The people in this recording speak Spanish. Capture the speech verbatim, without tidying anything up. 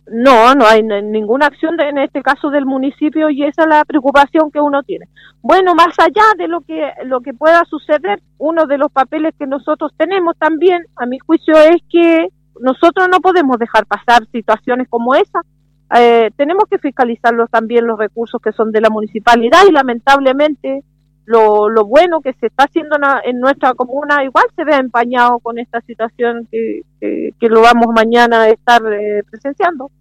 No, no hay n- ninguna acción de, en este caso del municipio, y esa es la preocupación que uno tiene. Bueno, más allá de lo que lo que pueda suceder, uno de los papeles que nosotros tenemos también, a mi juicio, es que nosotros no podemos dejar pasar situaciones como esa. Eh, tenemos que fiscalizarlos también los recursos que son de la municipalidad, y lamentablemente lo, lo bueno que se está haciendo en, en nuestra comuna igual se ve empañado con esta situación que, que, que lo vamos mañana a estar eh, presenciando.